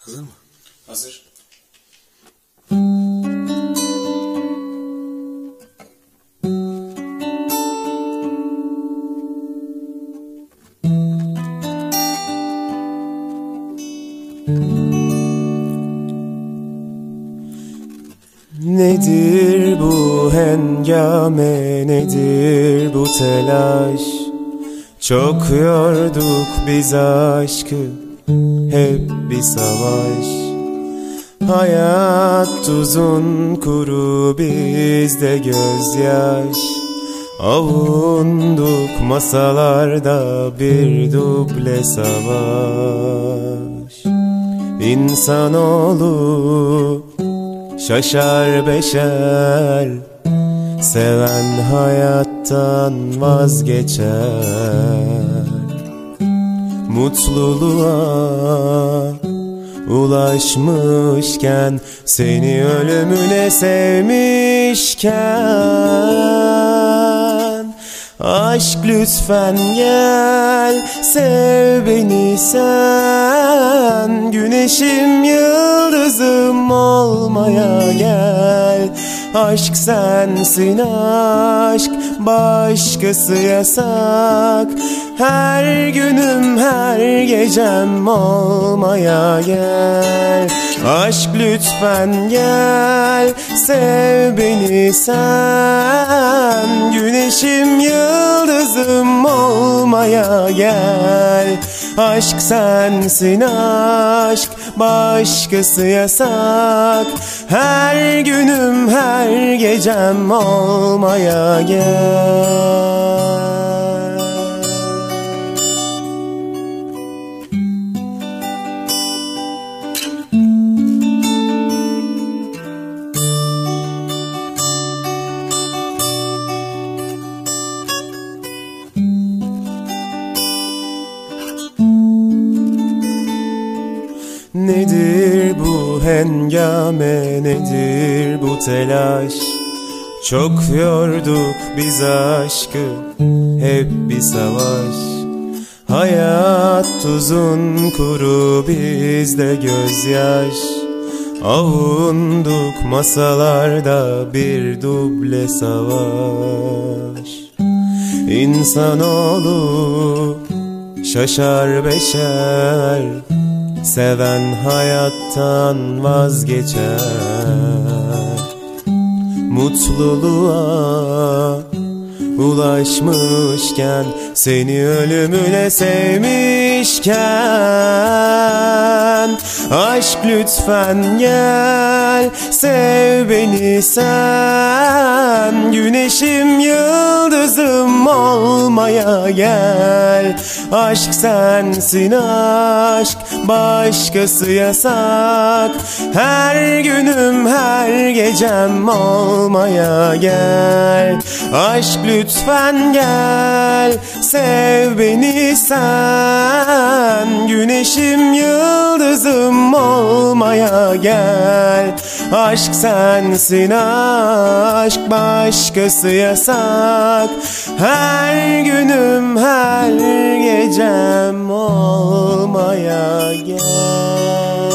Hazır mı? Hazır. Nedir bu hengame, nedir bu telaş? Çok yorduk biz aşkı, hep bir savaş. Hayat tuzun kuru, bizde gözyaş. Avunduk masalarda, bir duble savaş. İnsanoğlu şaşar beşer, seven hayattan vazgeçer. Mutluluğa ulaşmışken, seni ölümüne sevmişken, aşk lütfen gel, sev beni sen. Güneşim yıldızım olmaya gel. Aşk sensin aşk, başkası yasak. Her günüm her gecem olmaya gel. Aşk lütfen gel, sev beni sen. Güneşim yıldızım olmaya gel. Aşk sensin aşk, başkası yasak. Her günüm her gecem olmaya gel. Nedir bu hengame, nedir bu telaş? Çok yorduk biz aşkı, hep bir savaş. Hayat tuzun kuru, bizde gözyaş. Avunduk masalarda, bir duble savaş. İnsanoğlu şaşar beşer, seven hayattan vazgeçer. Mutluluğa ulaşmışken, seni ölümüne sevmişken, aşk lütfen gel, sev beni sen. Güneşim yıldızım olmaya gel. Aşk sensin aşk, başkası yasak. Her günüm her gecem olmaya gel. Aşk lütfen gel, sev beni sen. Güneşim yıldızım olmaya gel. Aşk sensin aşk, başkası yasak. Her günüm her gecem olmaya gel.